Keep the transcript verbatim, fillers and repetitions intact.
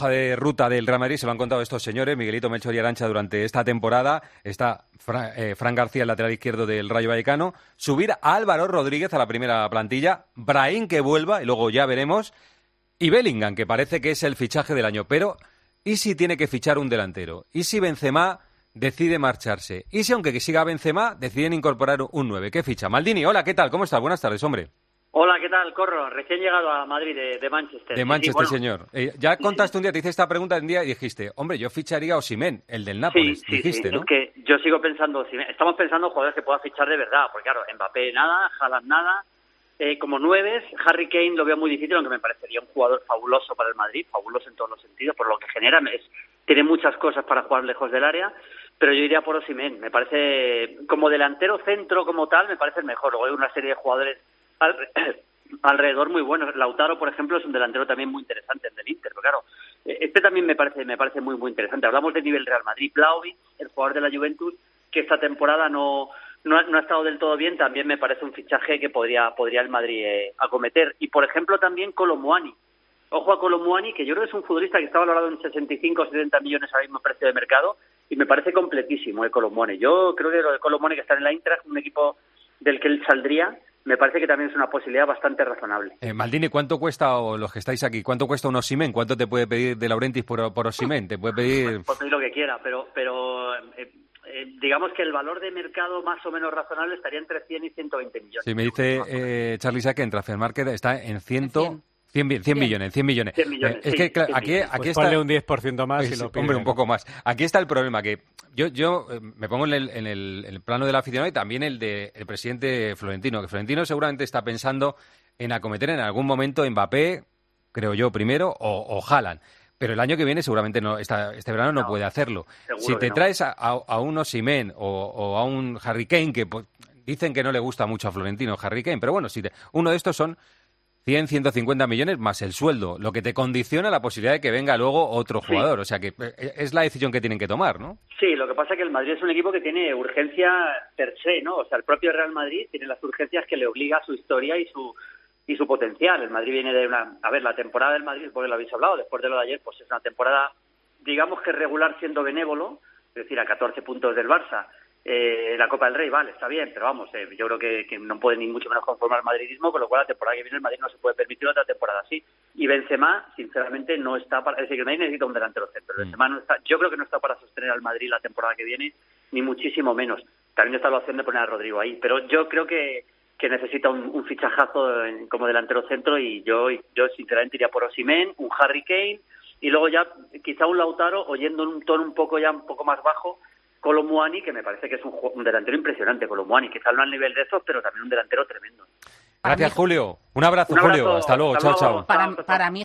de ruta del Real Madrid se lo han contado estos señores, Miguelito, Melchor y Arantxa, durante esta temporada. Está Fra, eh, Fran García, el lateral izquierdo del Rayo Vallecano. Subir a Álvaro Rodríguez a la primera plantilla. Brahim que vuelva, y luego ya veremos. Y Bellingham, que parece que es el fichaje del año. Pero, ¿y si tiene que fichar un delantero? ¿Y si Benzema decide marcharse? ¿Y si, aunque siga Benzema, deciden incorporar un nueve? ¿Qué ficha? Maldini, hola, ¿qué tal? ¿Cómo estás? Buenas tardes, hombre. Hola, ¿qué tal, Corro? Recién llegado a Madrid, de, de Manchester. De Manchester, sí, sí, bueno. señor. Eh, ya contaste un día, te hice esta pregunta un día y dijiste, hombre, yo ficharía a Osimhen, el del Nápoles. Sí, sí, dijiste, sí. ¿no? Es que yo sigo pensando, estamos pensando en jugadores que pueda fichar de verdad, porque claro, Mbappé nada, Haaland nada, eh, como nueves, Harry Kane lo veo muy difícil, aunque me parecería un jugador fabuloso para el Madrid, fabuloso en todos los sentidos, por lo que genera, es, tiene muchas cosas para jugar lejos del área, pero yo iría por Osimhen. Me parece, como delantero centro como tal, me parece el mejor. Luego hay una serie de jugadores al, alrededor muy buenos. Lautaro, por ejemplo, es un delantero también muy interesante, el del Inter, pero claro, este también me parece me parece muy muy interesante. Hablamos de nivel Real Madrid. Vlahovic, el jugador de la Juventus, que esta temporada no no ha, no ha estado del todo bien, también me parece un fichaje que podría podría el Madrid eh, acometer. Y por ejemplo también Kolo Muani. Ojo a Kolo Muani, que yo creo que es un futbolista que está valorado en sesenta y cinco o setenta millones al mismo precio de mercado, y me parece completísimo el Kolo Muani. Yo creo que lo de Kolo Muani, que está en la Eintracht, un equipo del que él saldría, me parece que también es una posibilidad bastante razonable. Eh, Maldini, ¿cuánto cuesta, o los que estáis aquí, cuánto cuesta un Osimhen? ¿Cuánto te puede pedir De Laurentiis por, por Osimhen? Te puede pedir... Puede pedir lo que quiera, pero pero eh, eh, digamos que el valor de mercado más o menos razonable estaría entre cien y ciento veinte millones. Sí, me dice eh, Charlie Sack que en Transfer Market está en cien... cien, cien millones, cien millones. cien millones, eh, es sí, que claro, aquí, pues aquí está... ponle un diez por ciento más es, y lo pide. Hombre, un poco más. Aquí está el problema, que yo yo eh, me pongo en el, en, el, en el plano del aficionado y también el del de, presidente Florentino, que Florentino seguramente está pensando en acometer en algún momento Mbappé, creo yo, primero, o, o Haaland. Pero el año que viene seguramente no, esta, este verano no, no puede hacerlo. Si te no. traes a, a, a un Osimhen o, o a un Harry Kane, que pues, dicen que no le gusta mucho a Florentino Harry Kane, pero bueno, si te, uno de estos son cien, ciento cincuenta millones más el sueldo, lo que te condiciona la posibilidad de que venga luego otro jugador. Sí. O sea que es la decisión que tienen que tomar, ¿no? Sí, lo que pasa es que el Madrid es un equipo que tiene urgencia per se, ¿no? O sea, el propio Real Madrid tiene las urgencias que le obliga a su historia y su y su potencial. El Madrid viene de una... A ver, la temporada del Madrid, porque lo habéis hablado, después de lo de ayer, pues es una temporada, digamos que regular siendo benévolo, es decir, a catorce puntos del Barça. Eh, la Copa del Rey, vale, está bien, pero vamos, eh, yo creo que, que no puede ni mucho menos conformar el madridismo, con lo cual la temporada que viene el Madrid no se puede permitir otra temporada así. Y Benzema, sinceramente, no está para... Es decir, que el Madrid necesita un delantero centro. Mm. Benzema no está, yo creo que no está para sostener al Madrid la temporada que viene, ni muchísimo menos. También está la opción de poner a Rodrigo ahí, pero yo creo que, que necesita un, un fichajazo en, como delantero centro, y yo, yo sinceramente iría por Osimhen, un Harry Kane, y luego ya quizá un Lautaro, oyendo en un tono un poco ya un poco más bajo, Kolo Muani, que me parece que es un, un delantero impresionante, Kolo Muani, quizá no al nivel de esos, pero también un delantero tremendo. Gracias, Julio. Un abrazo, un abrazo, Julio. Hasta luego. Hasta chao, luego. chao. Para, para mí